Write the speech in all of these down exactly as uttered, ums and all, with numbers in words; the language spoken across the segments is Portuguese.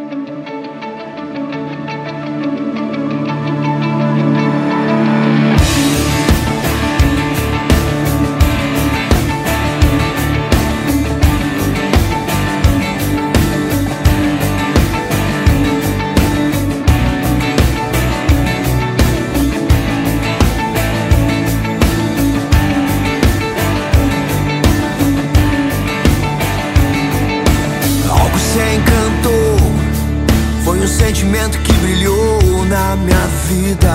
Foi um sentimento que brilhou na minha vida.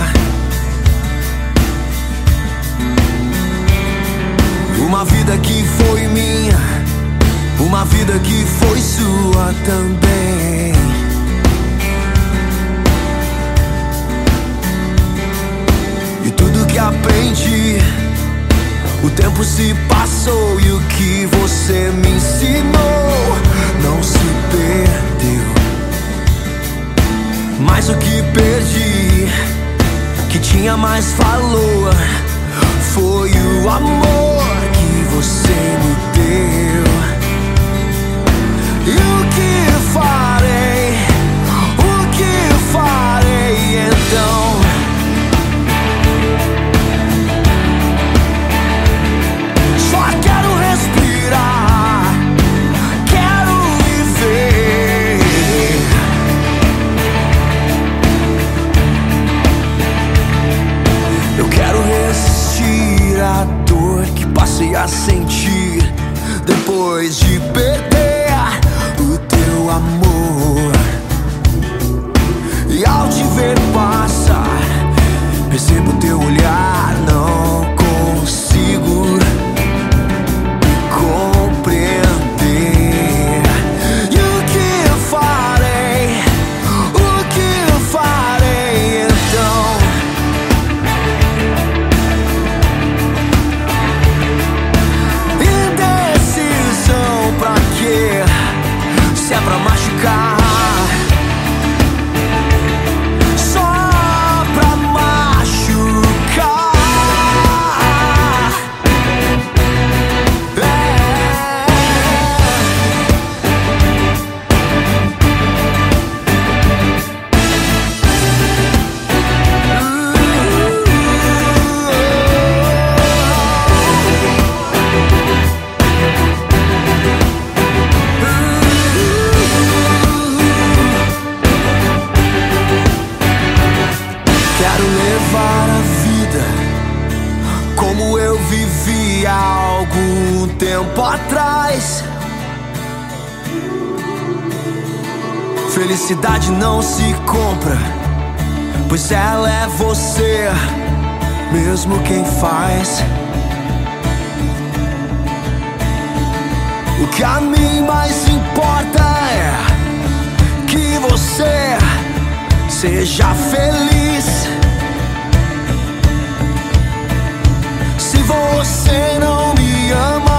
Uma vida que foi minha, uma vida que foi sua também. E tudo que aprendi, o tempo se passou e o que você me ensinou não se perdeu. Mas o que perdi, que tinha mais valor, foi o amor que você me deu. E o que farei, o que farei então? Só quero respirar, quero viver. Eu quero resistir à dor que passei a sentir depois de perder o teu amor. E ao te ver passar, percebo teu olhar, não consigo compreender. E o que farei, o que farei então? Indecisão pra quê? Se é pra machucar, só pra machucar. Quero levar a vida como eu vivi há algum tempo atrás. Felicidade não se compra, pois ela é você mesmo quem faz. O que a mim mais importa é que você seja feliz. Se você não me ama,